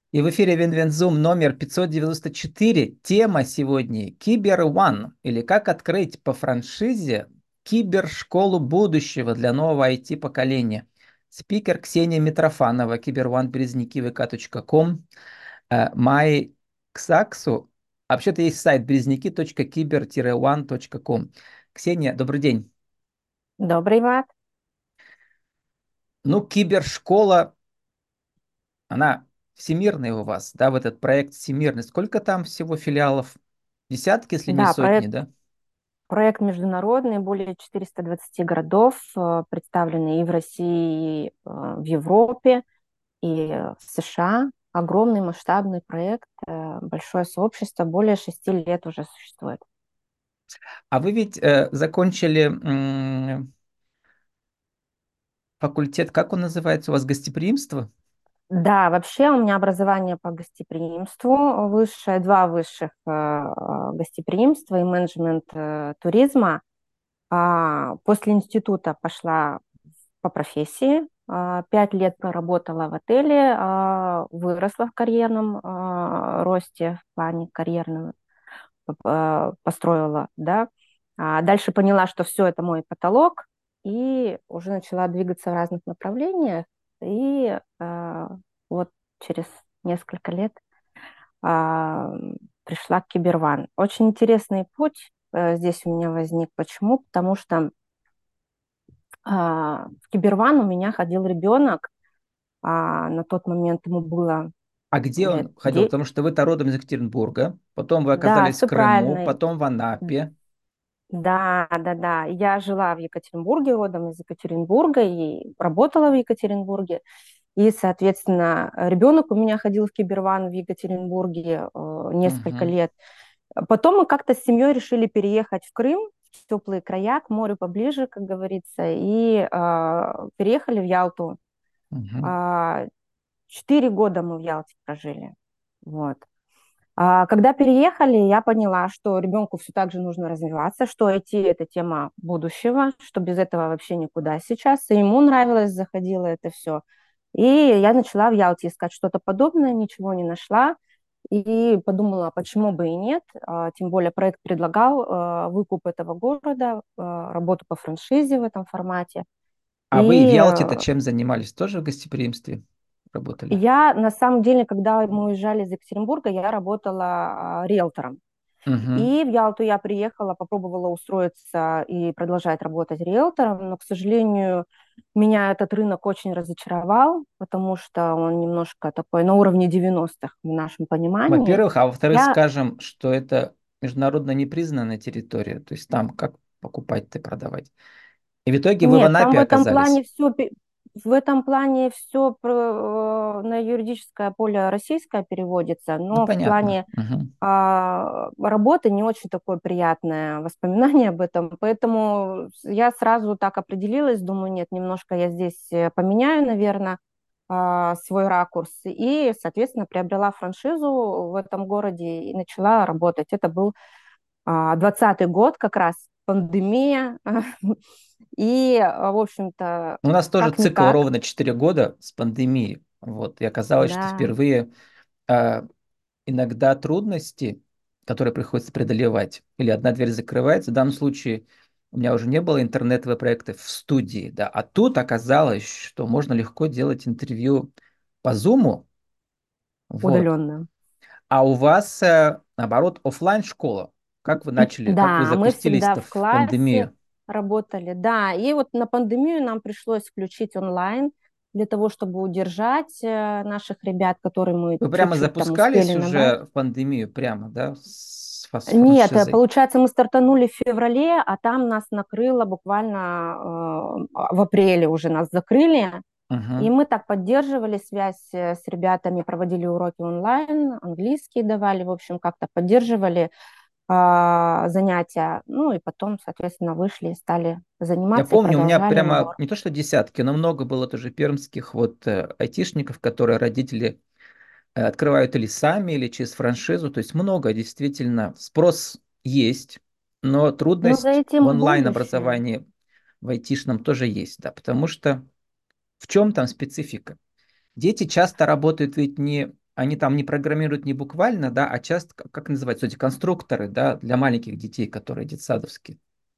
И в эфире Винвензум номер 594. Тема сегодня Кибер One, или как открыть по франшизе кибершколу будущего для нового IT-поколения. Спикер Ксения Митрофанова, Кибер One, Березники, vk.com, Май Ксаксу. А вообще-то есть сайт березники.кибер-one.com. Ксения, добрый день. Добрый, Влад. Ну, кибершкола, она всемирная у вас, да, в этот проект всемирный. Сколько там всего филиалов? Десятки, если не Да, сотни, проект, да? проект международный, более 420 городов, представлены и в России, и в Европе, и в США. Огромный масштабный проект, большое сообщество, более 6 лет уже существует. А вы ведь закончили факультет, как он называется у вас, гостеприимство? Да, вообще у меня образование по гостеприимству, высшее, два высших гостеприимства и менеджмент туризма. После института пошла по профессии. 5 лет проработала в отеле, выросла в карьерном росте, в плане карьерного построила, да. Дальше поняла, что все это мой потолок, и уже начала двигаться в разных направлениях. И вот через несколько лет а, пришла к Киберван. Очень интересный путь здесь у меня возник. Почему? Потому что в Киберван у меня ходил ребенок, на тот момент ему было А где лет он ходил? 10. Потому что вы-то родом из Екатеринбурга, потом вы Да, оказались в все Крыму, правильно. потом в Анапе. Да, да, да. Я жила в Екатеринбурге, родом из Екатеринбурга, и работала в Екатеринбурге. И, соответственно, ребенок у меня ходил в Киберван в Екатеринбурге несколько Мгм, лет. Потом мы как-то с семьей решили переехать в Крым, в теплые края, к морю поближе, как говорится, и переехали в Ялту. мгм. А, 4 года мы в Ялте прожили. Вот. Когда переехали, я поняла, что ребенку все так же нужно развиваться, что IT– это тема будущего, что без этого вообще никуда сейчас. И ему нравилось, заходило это все. И я начала в Ялте искать что-то подобное, ничего не нашла. И подумала, почему бы и нет. Тем более проект предлагал выкуп этого города, работу по франшизе в этом формате. А вы в И Ялте-то чем занимались? Тоже в гостеприимстве работали? я, на самом деле, когда мы уезжали из Екатеринбурга, я работала риэлтором. Мгм. И в Ялту я приехала, попробовала устроиться и продолжать работать риэлтором, но, к сожалению, меня этот рынок очень разочаровал, потому что он немножко такой на уровне 90-х в нашем понимании. Во-первых, а во-вторых, Я скажем, что это международно непризнанная территория, то есть там как покупать-то и продавать. И в итоге вы в Нет, там Анапе оказались. в этом плане все на юридическое поле российское переводится, Ну, но в понятно. плане Мгм. работы не очень такое приятное воспоминание об этом, поэтому я сразу так определилась, думаю, нет, немножко я здесь поменяю, наверное, свой ракурс, и, соответственно, приобрела франшизу в этом городе и начала работать. Это был 2020 год, как раз пандемия, и, в общем-то, У нас тоже цикл как-никак, ровно 4 года с пандемией. Вот. И оказалось, что да. впервые а, иногда трудности, которые приходится преодолевать, или одна дверь закрывается, в данном случае у меня уже не было интернетовых проектов в студии, да, а тут оказалось, что можно легко делать интервью по Zoom, вот. Удаленно. А у вас, наоборот, оффлайн школа. Как вы начали, как вы Да, мы всегда запустились-то в в классе пандемию? работали, да. И вот на пандемию нам пришлось включить онлайн для того, чтобы удержать наших ребят, которые мы Вы прямо чуть-чуть там успели запускались набрать. уже в пандемию, прямо, да, с Нет, франшизой? получается, мы стартанули в феврале, а там нас накрыло буквально в апреле уже нас закрыли. И Угу. мы так поддерживали связь с ребятами, проводили уроки онлайн, английский давали, в общем, как-то поддерживали занятия. Ну и потом, соответственно, вышли и стали Я заниматься и помню, у меня продолжали прямо набор. не то что десятки, но много было тоже пермских вот айтишников, которые родители открывают или сами, или через франшизу. То есть много действительно. Спрос есть, но Но за трудность в этим будущее. онлайн-образовании в айтишном тоже есть, да, потому что в чем там специфика? Дети часто работают ведь не они там не программируют не буквально, да, а часто, как называются эти конструкторы, да, для маленьких детей, которые детсадовские.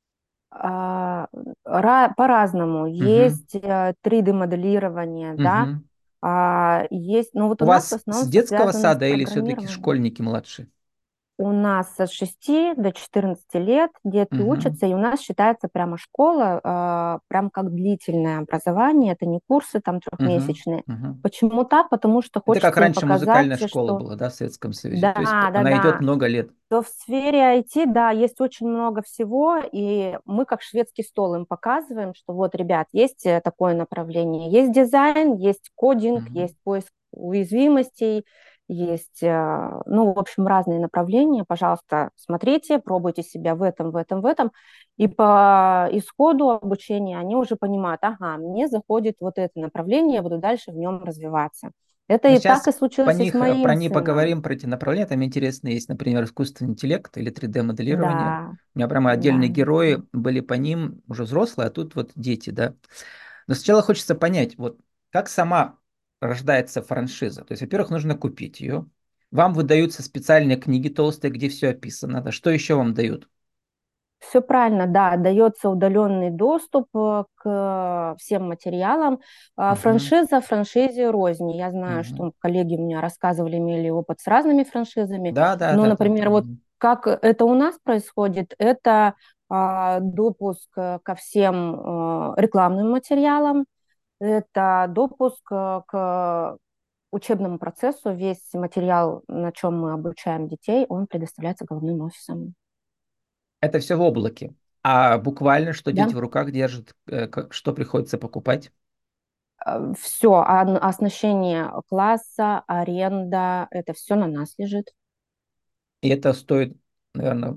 А, По-разному. Мгм. Есть 3D-моделирование, да, Мгм. есть, но вот У у нас в вас с основном все детского связано с сада или все-таки программированием. школьники младшие? У нас от 6 до 14 лет детки Мгм. учатся, и у нас считается прямо школа, прям как длительное образование, это не курсы там Мгм. трехмесячные. Мгм. Почему так? Потому что Это как хочется им раньше показать, музыкальная школа что была, да, в Советском Союзе. То есть да, да, она идет да, много лет. то в сфере IT, да, есть очень много всего, и мы как шведский стол им показываем, что вот, ребят, есть такое направление, есть дизайн, есть кодинг, Мгм. есть поиск уязвимостей, есть, ну, в общем, разные направления. Пожалуйста, смотрите, пробуйте себя в этом, в этом, в этом. И по исходу обучения они уже понимают, ага, мне заходит вот это направление, я буду дальше в нем развиваться. Это Мы и так сейчас и случилось и с про моим них сыном. поговорим, про эти направления. Там интересно есть, например, искусственный интеллект или 3D-моделирование. Да, У меня прямо да. отдельные герои были по ним, уже взрослые, а тут вот дети, да. Но сначала хочется понять, вот как сама рождается франшиза. То есть, во-первых, нужно купить ее. Вам выдаются специальные книги толстые, где все описано. Да. Что еще вам дают? Все правильно, да, дается удаленный доступ к всем материалам. Мгм. Франшиза франшизе рознь. Я знаю, Мгм. что коллеги у меня рассказывали, имели опыт с разными франшизами. Да, да, Но, да, да. например, вот Мгм. как это у нас происходит, это допуск ко всем рекламным материалам, это допуск к учебному процессу. Весь материал, на чем мы обучаем детей, он предоставляется головным офисом. Это все в облаке. А буквально, что дети Да. в руках держат, что приходится покупать? Все, оснащение класса, аренда, это все на нас лежит. И это стоит, наверное,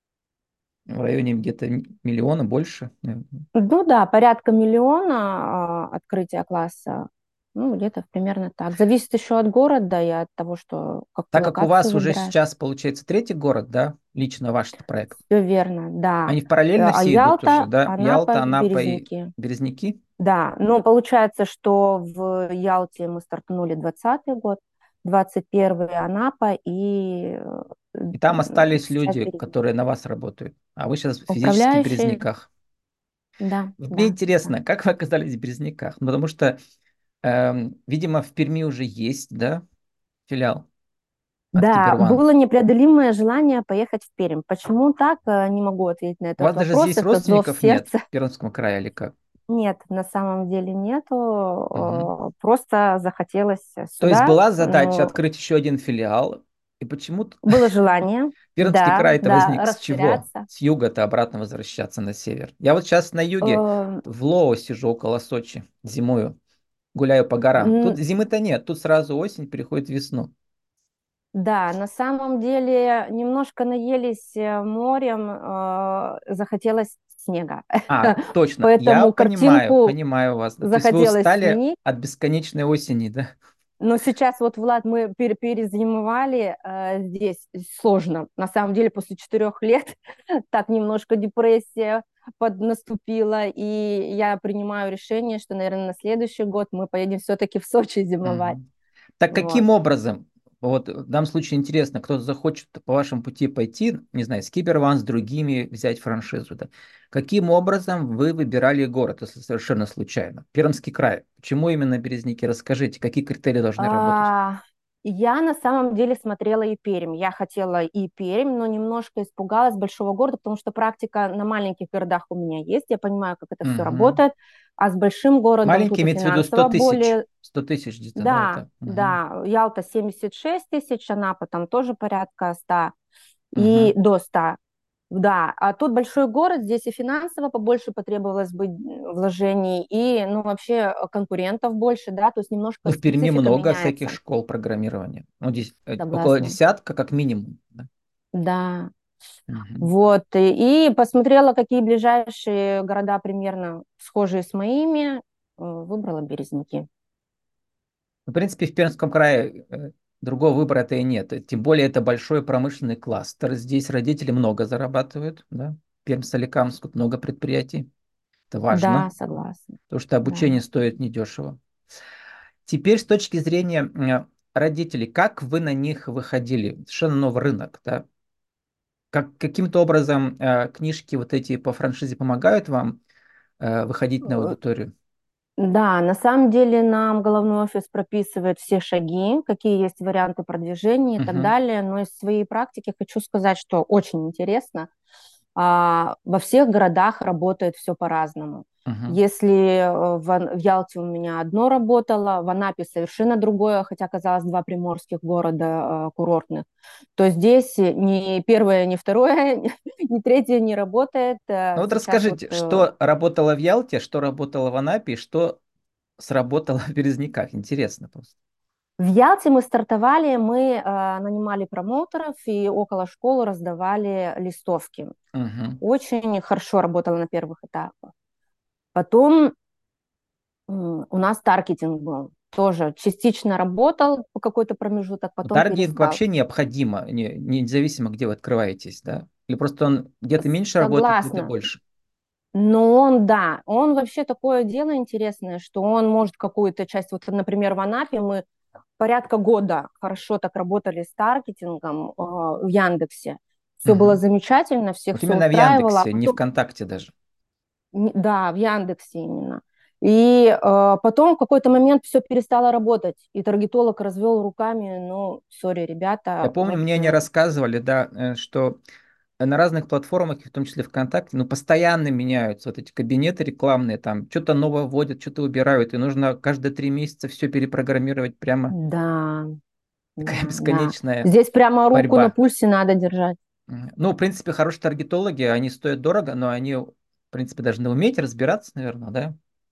в районе где-то миллиона больше. Наверное. Ну да, порядка миллиона открытия класса, ну где-то примерно так. Зависит еще от города и от того, что Так какую как у локацию вас уже выбираешь. сейчас получается третий город, да, лично ваш проект, Все верно, да. они параллельно А все идут уже, Ялта, да? Ялта, Анапа, Анапа и Березники. Березники? Да, но получается, что в Ялте мы стартанули 2020 год, 21-й Анапа и И там остались сейчас люди, Березники. которые на вас работают, а вы сейчас физически в Управляющие, Березниках. да, Вот мне да, да. интересно, как вы оказались в Березниках? Ну, потому что, видимо, в Перми уже есть, да, филиал от Да, Киберван. было непреодолимое желание поехать в Пермь. Почему так, не могу ответить на У этот вас даже вопрос. здесь Это зов родственников нет сердца. в Пермском крае или как? Нет, на самом деле нету. Мгм. Просто захотелось То есть сюда. была задача Но открыть еще один филиал, и почему-то было желание, Пермский да, край-то да, возник с чего? расширяться. С юга-то обратно возвращаться на север. Я вот сейчас на юге Э, в Лоо сижу около Сочи, зимую, гуляю по горам. Тут н- зимы-то нет, тут сразу осень переходит в весну. Да, на самом деле немножко наелись морем, захотелось снега. А, точно, я Поэтому понимаю, картинку понимаю вас. Да. То есть вы захотелось устали сменить. от бесконечной осени, да? Но сейчас вот, Влад, мы перезимовали здесь сложно. На самом деле после 4 лет так немножко депрессия наступила, и я принимаю решение, что, наверное, на следующий год мы поедем все-таки в Сочи зимовать. Мгм. Так Вот. каким образом, вот в данном случае интересно, кто-то захочет по вашему пути пойти, не знаю, с Киберван, с другими взять франшизу, да? Каким образом вы выбирали город, если совершенно случайно? Пермский край. Почему именно Березники? Расскажите, какие критерии должны работать? А, я на самом деле смотрела и Пермь. Я хотела и Пермь, но немножко испугалась большого города, потому что практика на маленьких городах у меня есть. Я понимаю, как это все Мгм. работает. А с большим городом Маленький тут и имеется в виду 100 финансово тысяч. более. 100 тысяч где-то, да, Да, это. Мгм. да, Ялта 76 тысяч, Анапа там тоже порядка 100 и Мгм. до 100. Да, а тут большой город, здесь и финансово побольше потребовалось бы вложений, и, ну, вообще конкурентов больше, да, то есть Ну, немножко в Перми специфика много всяких меняется. школ программирования. Ну, около Согласна. десятка как минимум. Да. Да, Мгм. вот, и посмотрела, какие ближайшие города примерно схожие с моими, выбрала Березники. В принципе, в Пермском крае другого выбора-то и нет. Тем более это большой промышленный кластер. Здесь родители много зарабатывают. Да? Пермь-Соликамск, тут много предприятий. Это Да, важно, согласна, потому что да. обучение стоит недешево. Теперь с точки зрения родителей, как вы на них выходили? Совершенно новый рынок, да? Каким-то образом книжки вот эти по франшизе помогают вам выходить на Э, аудиторию? Да, на самом деле нам головной офис прописывает все шаги, какие есть варианты продвижения и так Мгм. далее. Но из своей практики хочу сказать, что очень интересно. Во всех городах работает все по-разному. Мгм. Если в Ялте у меня одно работало, в Анапе совершенно другое, хотя казалось два приморских города курортных, то здесь ни первое, ни второе, ни третье не работает. Ну вот Сейчас вот расскажите, что работало в Ялте, что работало в Анапе, и что сработало в Березниках? Интересно просто. в Ялте мы стартовали, мы нанимали промоутеров и около школы раздавали листовки. Мгм. Очень хорошо работало на первых этапах. Потом у нас таргетинг был. Тоже частично работал по какой-то промежуток, потом Таргетинг перестал. вообще необходимо, независимо, где вы открываетесь, да? Или просто он где-то меньше работает, где-то Согласна. больше? Но он, да, он вообще такое дело интересное, что он может какую-то часть, вот, например, в Анапе мы порядка года хорошо так работали с таргетингом в Яндексе. Все было Мгм. замечательно, всех Вот все именно в устраивало, а Яндексе, не потом, ВКонтакте даже. да, в Яндексе именно. И потом в какой-то момент все перестало работать, и таргетолог развел руками, ну, сори, Я ребята, помню, вот мне они рассказывали, да, что на разных платформах, в том числе ВКонтакте, ну, постоянно меняются вот эти кабинеты рекламные, там что-то новое вводят, что-то убирают, и нужно каждые 3 месяца все перепрограммировать прямо. да, Такая да, да. бесконечная Здесь прямо руку на борьба. пульсе надо держать. Ну, в принципе, хорошие таргетологи, они стоят дорого, но они, в принципе, должны уметь разбираться, наверное, да?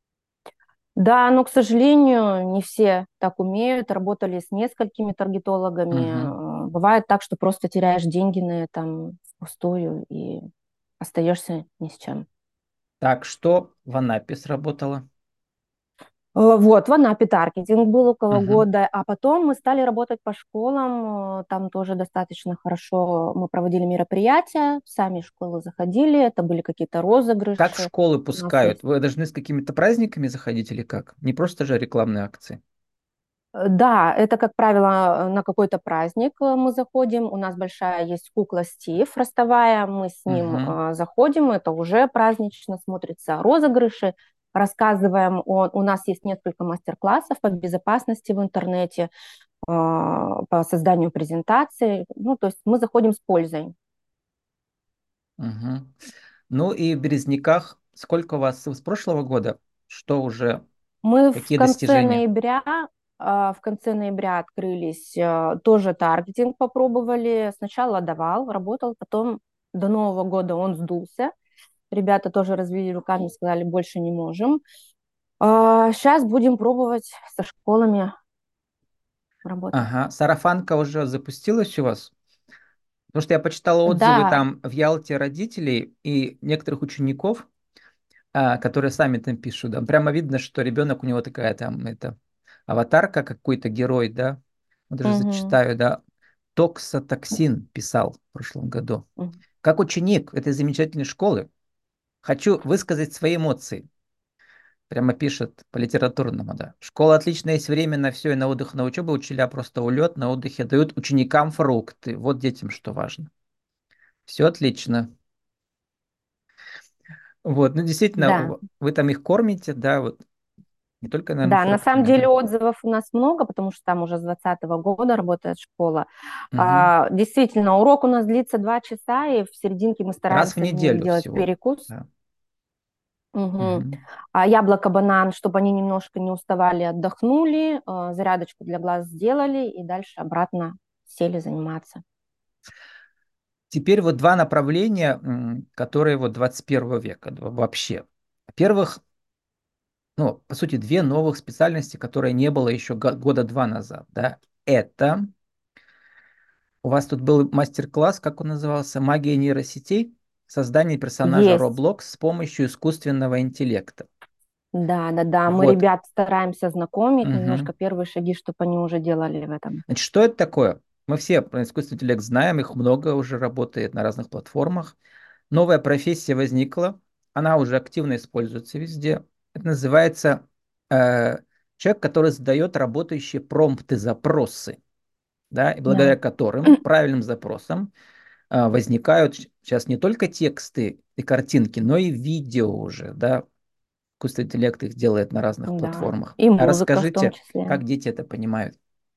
Да, но, к сожалению, не все так умеют. Работали с несколькими Мгм. таргетологами. Бывает так, что просто теряешь деньги на этом впустую и остаешься ни с чем. Так, что в Анапе сработало? Вот, в Анапе таргетинг был около Мгм. года, а потом мы стали работать по школам, там тоже достаточно хорошо мы проводили мероприятия, сами школы заходили, это были какие-то Как в розыгрыши. школы У нас пускают? есть. Вы должны с какими-то праздниками заходить или как? Не просто же рекламные акции. Да, это, как правило, на какой-то праздник мы заходим. У нас большая есть кукла Стив ростовая, мы с ним Мгм. заходим, это уже празднично смотрится. Розыгрыши рассказываем, у нас есть несколько мастер-классов по безопасности в интернете, по созданию презентаций. Ну, то есть мы заходим с пользой. Мгм. Ну и в Березниках сколько у вас с прошлого года? Что уже, Мы какие достижения? в конце ноября открылись, тоже таргетинг попробовали. Сначала давал, работал, потом до Нового года он сдулся. Ребята тоже развели руками, сказали, больше не можем. Сейчас будем пробовать со школами работать. Ага, сарафанка уже запустилась у вас? Потому что я почитал отзывы Да, там в Ялте родителей и некоторых учеников, которые сами там пишут. Да. Прямо видно, что ребенок у него такая там, это, аватарка какой-то герой, да. Вот даже мгм, зачитаю, да. Токсотоксин писал в прошлом году. мгм. Как ученик этой замечательной школы хочу высказать свои эмоции. Прямо пишет по литературному, да. Школа отлично, есть время на все, и на отдых, на учебу. Учителя просто улет, на отдыхе дают ученикам фрукты. Вот детям что важно. Все отлично. Вот, ну действительно, Да. вы там их кормите, да, вот не только, наверное, Да, на самом фруктами, деле да. отзывов у нас много, потому что там уже с 2020 года работает школа. Мгм. Действительно, урок у нас длится 2 часа, и в серединке мы Раз в стараемся в них неделю делать всего. перекус. Да. Мгм. Мгм. А яблоко, банан, чтобы они немножко не уставали, отдохнули, зарядочку для глаз сделали, и дальше обратно сели заниматься. Теперь вот два направления, которые вот 21 века вообще. Во-первых, ну, по сути, две новых специальности, которые не было еще года два назад, да. Это у вас тут был мастер-класс, как он назывался? Магия нейросетей, создание персонажа Есть. Roblox с помощью искусственного интеллекта. Да, да, да. Мы Вот. ребят стараемся знакомить, немножко Мгм. первые шаги, чтобы они уже делали в этом. Значит, что это такое? Мы все про искусственный интеллект знаем, их много уже работает на разных платформах. Новая профессия возникла, она уже активно используется везде. Это называется э, человек, который задает работающие промпты, запросы, да, и благодаря Да, которым, правильным запросам, возникают сейчас не только тексты и картинки, но и видео уже, да, искусственный интеллект их делает на разных да. платформах. И А музыка в том расскажите, числе. как дети это понимают?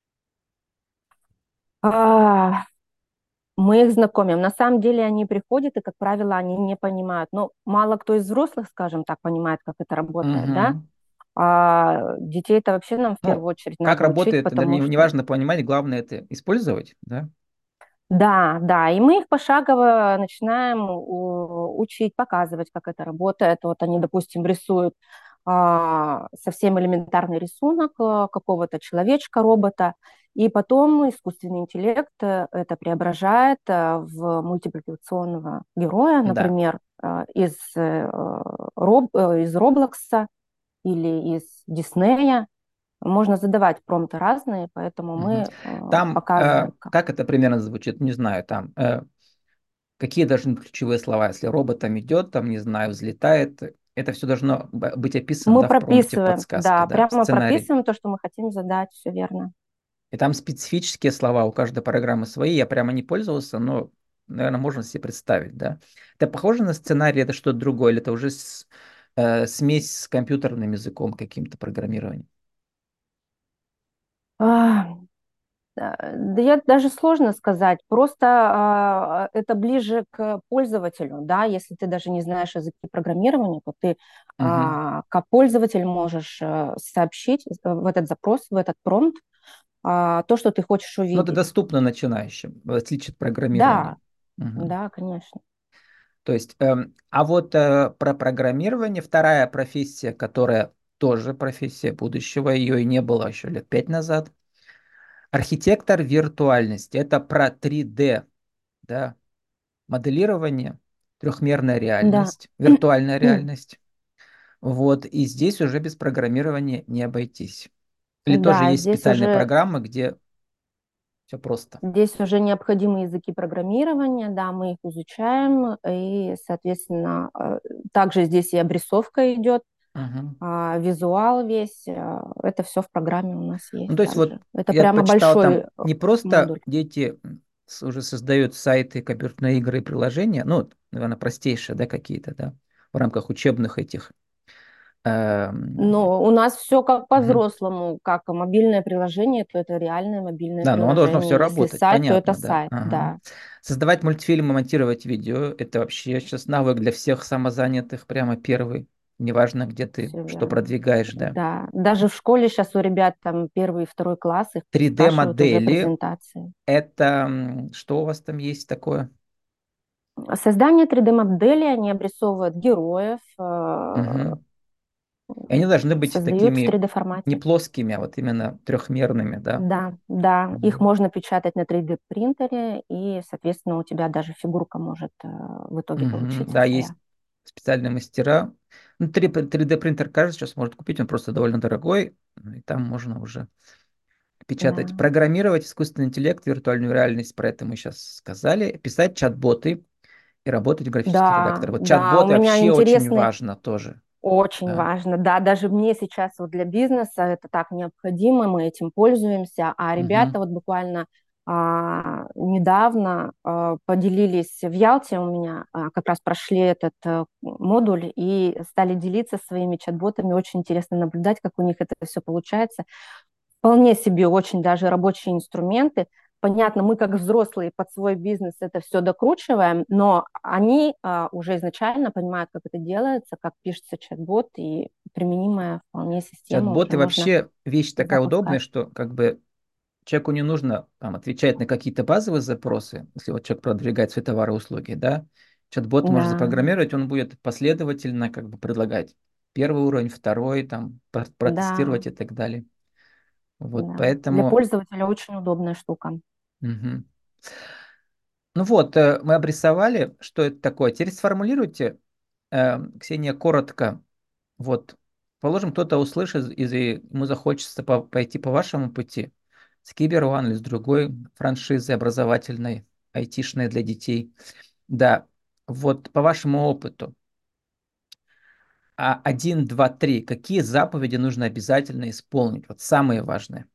А, Мы их знакомим. На самом деле они приходят, и, как правило, они не понимают. Ну, мало кто из взрослых, скажем так, понимает, как это работает, да? Мгм. А детей это вообще нам в первую Ну, очередь как надо учить, работает, это потому не что... важно понимать, главное это использовать, да? Да, да, и мы их пошагово начинаем учить, показывать, как это работает. Вот они, допустим, рисуют совсем элементарный рисунок какого-то человечка, робота, и потом искусственный интеллект это преображает в мультипликационного героя, Да. например, из Роблокса или из Диснея. Можно задавать промпты разные, поэтому Мгм. мы Там, показываем, как. как это примерно звучит, не знаю, там, какие должны быть ключевые слова, если робот там идет, там, не знаю, взлетает, это все должно быть описано, Мы да, в промпте, в прописываем, подсказке, да, да, в прямо сценарии. прописываем то, что мы хотим задать, все верно. И там специфические слова, у каждой программы свои, я прямо не пользовался, но, наверное, можно себе представить, да. Это похоже на сценарий, это что-то другое, или это уже смесь с компьютерным языком каким-то программированием? А, Да я даже сложно сказать, просто это ближе к пользователю, да, если ты даже не знаешь языки программирования, то ты Мгм. как пользователь можешь сообщить в этот запрос, в этот промпт то, что ты хочешь Ну, это увидеть. доступно начинающим, в отличие от программирования. Да, Мгм. да, конечно. То есть, а вот про программирование, вторая профессия, которая тоже профессия будущего, ее и не было еще лет 5 назад. Архитектор виртуальности. Это про 3D, да, моделирование, трехмерная Да. реальность, виртуальная реальность. Вот, и здесь уже без программирования не обойтись. Или тоже Да, есть здесь специальные уже программы, где все просто. Здесь уже необходимы языки программирования, да, мы их изучаем, и, соответственно, также здесь и обрисовка идет, Мгм. визуал весь, это все в программе у нас Ну, есть то есть вот также. Это я прямо почитал большой там не просто модуль. дети уже создают сайты, компьютерные игры и приложения, ну, вот, наверное, простейшие, да, какие-то, да, в рамках учебных этих. эм, Но у нас все как мгм. по-взрослому, как мобильное приложение, то это реальное мобильное Да, но оно должно все приложение. Если работать, сайт, то это понятно, да. сайт, Ага. да, Создавать мультфильмы, монтировать видео– это вообще сейчас навык для всех самозанятых, прямо первый. Неважно, где ты все что верно. продвигаешь, да. Да, даже в школе сейчас у ребят там первый и второй класс, их спрашивают уже 3D-модели– презентации. это что у вас там есть такое? Создание 3D-модели, они обрисовывают героев, Мгм. И они должны быть создают в такими не 3D-формате. плоскими, а вот именно трехмерными, да. Да, да, их Мгм. можно печатать на 3D-принтере, и, соответственно, у тебя даже фигурка может в итоге Мгм. получиться Да, есть своя. специальные мастера. Ну, 3D принтер каждый сейчас может купить, он просто довольно дорогой, и там можно уже печатать. Да, Программировать искусственный интеллект, виртуальную реальность, про это мы сейчас сказали. Писать чат-боты и работать в графических да, редакторах. Вот да, у чат-боты меня вообще очень интересный. важно тоже. Очень Да. важно, да, даже мне сейчас вот для бизнеса это так необходимо, мы этим пользуемся, а Мгм. ребята вот буквально недавно поделились в Ялте у меня, как раз прошли этот модуль и стали делиться своими чат-ботами, очень интересно наблюдать, как у них это все получается. Вполне себе очень даже рабочие инструменты. Понятно, мы как взрослые под свой бизнес это все докручиваем, но они уже изначально понимают, как это делается, как пишется чат-бот, и применимая вполне система уже Чат-боты можно вообще вещь такая удобная, запускать. что как бы человеку не нужно там, отвечать на какие-то базовые запросы, если вот человек продвигает свои товары и услуги, да. Чат-бот можно Да, запрограммировать, он будет последовательно как бы предлагать первый уровень, второй, там, да, протестировать и так далее. Вот да. Для поэтому... пользователя очень удобная штука. Мгм. Ну вот, мы обрисовали, что это такое. Теперь сформулируйте, Ксения, коротко. Вот, положим, кто-то услышит, и ему захочется пойти по вашему пути с Кибер One или с другой франшизой образовательной, айтишной для детей. Да, вот по вашему опыту, один, два, три. Какие заповеди нужно обязательно исполнить? Вот самые важные.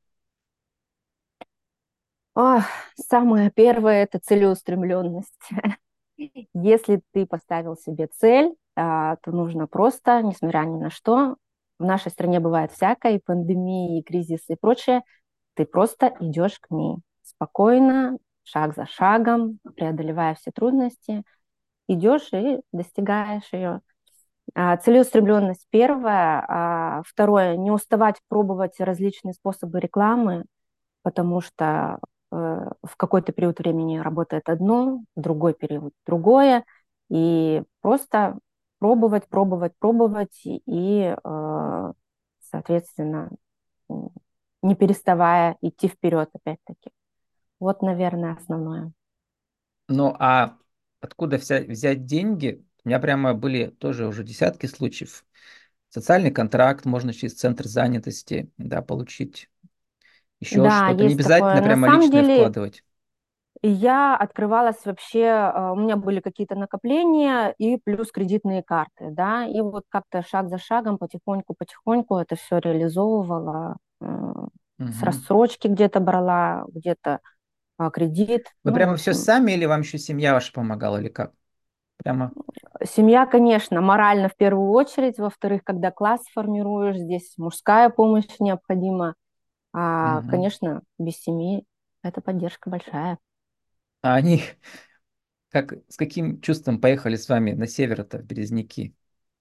Ох, самое первое – это целеустремленность. Если ты поставил себе цель, то нужно просто, несмотря ни на что, в нашей стране бывает всякое, и пандемии, и кризисы, и прочее, ты просто идешь к ней спокойно, шаг за шагом, преодолевая все трудности, идешь и достигаешь ее. Целеустремленность первое. Второе, не уставать пробовать различные способы рекламы, потому что в какой-то период времени работает одно, в другой период другое, и просто пробовать, пробовать, пробовать, и, соответственно, не переставая идти вперед опять-таки. Вот, наверное, основное. Ну, а откуда взять деньги? У меня прямо были тоже уже десятки случаев. Социальный контракт можно через центр занятости, да, получить. Еще Да, что-то. Не есть такое. обязательно На прямо самом личное деле, вкладывать. я открывалась вообще, у меня были какие-то накопления и плюс кредитные карты, да, и вот как-то шаг за шагом, потихоньку это все реализовывала, с Мгм. рассрочки где-то брала, где-то кредит, Вы ну, в прямо все общем, сами или вам еще семья ваша помогала, или как? Прямо. семья, конечно, морально в первую очередь, во-вторых, когда класс формируешь, здесь мужская помощь необходима, Мгм. конечно, без семьи это поддержка большая. А они с каким чувством поехали с вами на север-то, в Березники?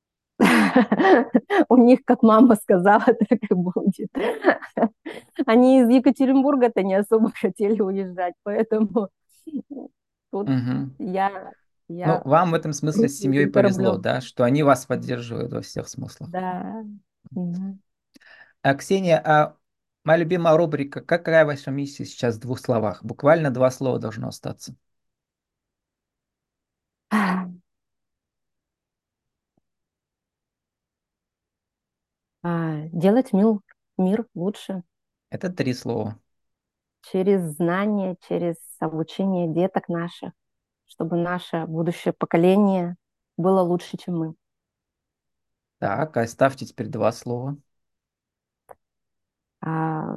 У них, как мама сказала, так и будет. Они из Екатеринбурга-то не особо хотели уезжать, поэтому тут Мгм. я, Ну, я вам в этом смысле с вместе с семьей этим повезло, кораблем. да, что они вас поддерживают во всех смыслах. Да. Да. Ксения, моя любимая рубрика «Какая ваша миссия сейчас в двух словах?» Буквально два слова должно остаться. Делать мир лучше Это три слова. через знания, через обучение деток наших, чтобы наше будущее поколение было лучше, чем мы. Так, а оставьте теперь два слова. А,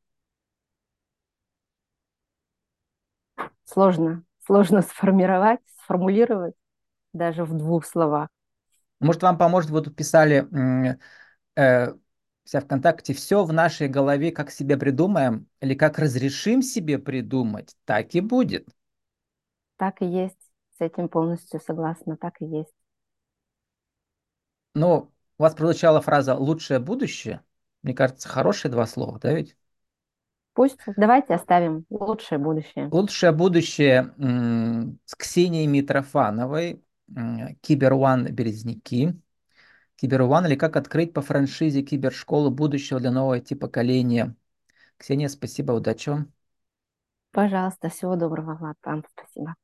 сложно сформулировать даже в двух словах. Может, вам поможет, вы тут писали э, вся ВКонтакте, все в нашей голове, как себе придумаем, или как разрешим себе придумать, так и будет. Так и есть. С этим полностью согласна. Так и есть. Но у вас прозвучала фраза «лучшее будущее». Мне кажется, хорошие два слова, да ведь? Пусть. Давайте оставим лучшее будущее. Лучшее будущее с Ксенией Митрофановой, Кибер One Березники. Кибер One или как открыть по франшизе кибершколу будущего для нового IT-поколения. Ксения, спасибо, удачи вам. Пожалуйста, всего доброго, Влад. Вам спасибо.